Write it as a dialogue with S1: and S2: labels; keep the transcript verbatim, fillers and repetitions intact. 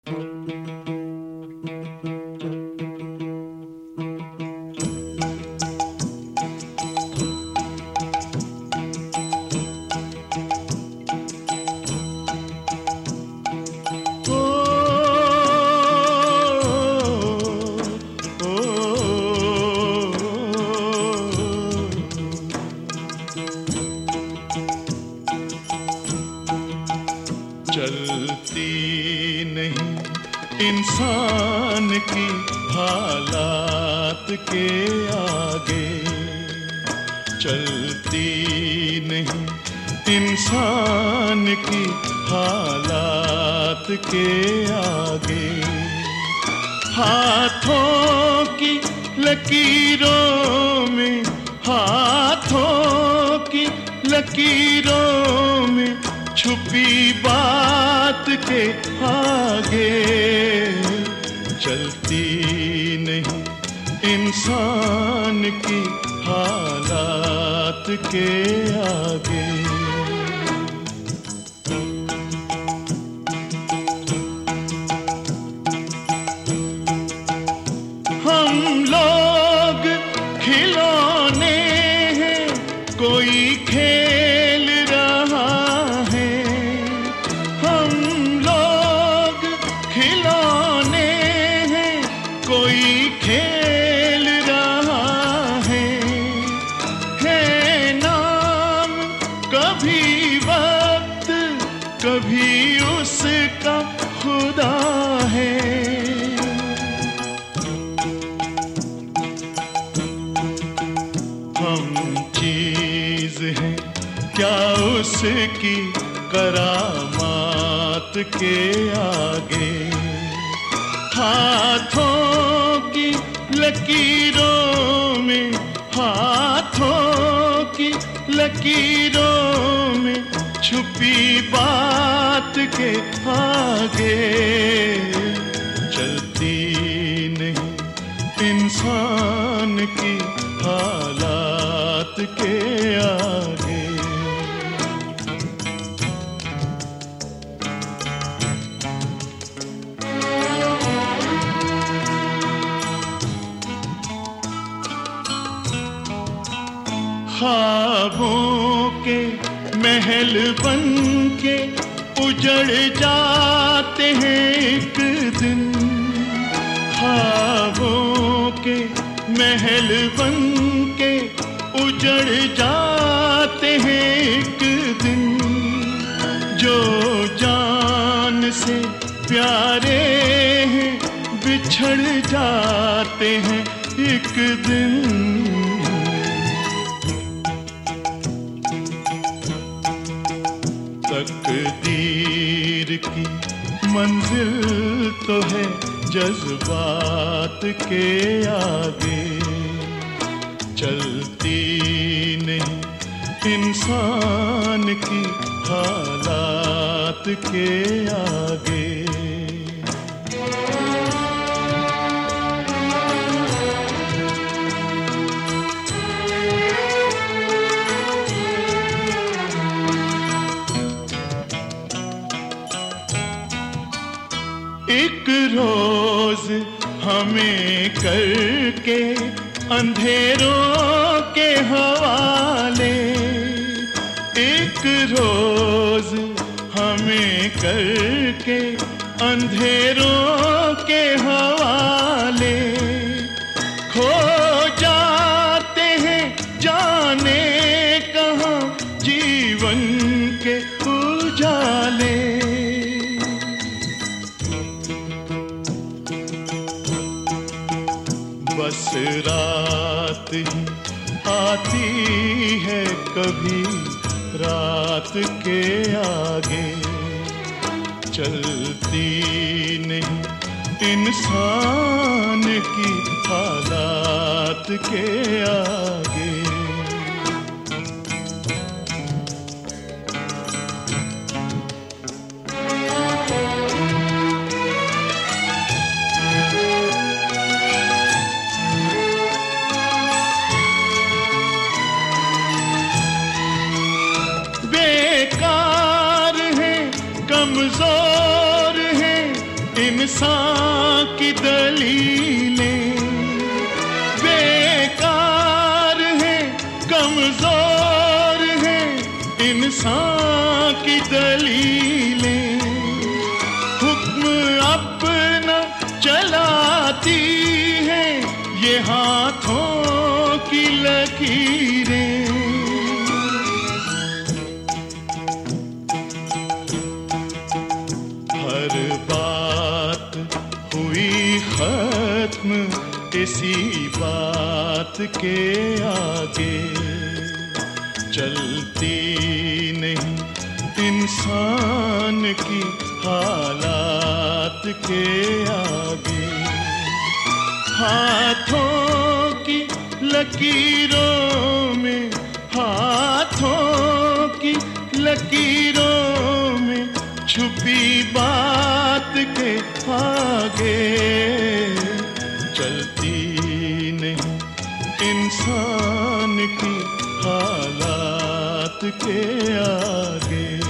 S1: चलती नहीं इंसान की हालात के आगे, चलती नहीं इंसान की हालात के आगे। हाथों की लकीरों में, हाथों की लकीरों में छुपी बात के आगे, चलती नहीं इंसान की हालात के आगे। हम लोग खिलौने हैं, कोई खेल रहा है। हम लोग खिलौने हैं, कोई खेल रहा है। है नाम कभी वक्त, कभी उसका खुदा है। हम चीज हैं क्या उसकी करामात के आगे। हाथों की लकीरों में, हाथों की लकीरों में छुपी बात के आगे, चलती नहीं इंसान की हालात के आगे। ख्वाबों के महल बन के उजड़ जाते हैं एक दिन। ख्वाबों के महल बन के उजड़ जाते हैं एक दिन। जो जान से प्यारे हैं बिछड़ जाते हैं एक दिन। तकदीर की मंजिल तो है जज्बात के आगे, चलती नहीं इंसान की हालात के आगे। एक रोज हमें करके अंधेरों के हवाले, एक रोज हमें करके अंधेरों के हवाले। खो जाते हैं जाने कहाँ जीवन के उजाले। बस रात ही आती है कभी रात के आगे, चलती नहीं इंसान की हालात के आगे। बेकार है, कमजोर है इंसान की दलीलें बेकार हैं, कमजोर हैं इंसान की दलीलें। हुक्म अपना चलाती हैं ये हाथों की लकीरें। हर बात हुई खत्म इसी बात के आगे, चलती नहीं इंसान की हालात के आगे। हाथों की लकीरों में, हाथों की लकीरों में छुपी बात के आगे, चलती नहीं इंसान की हालात के आगे।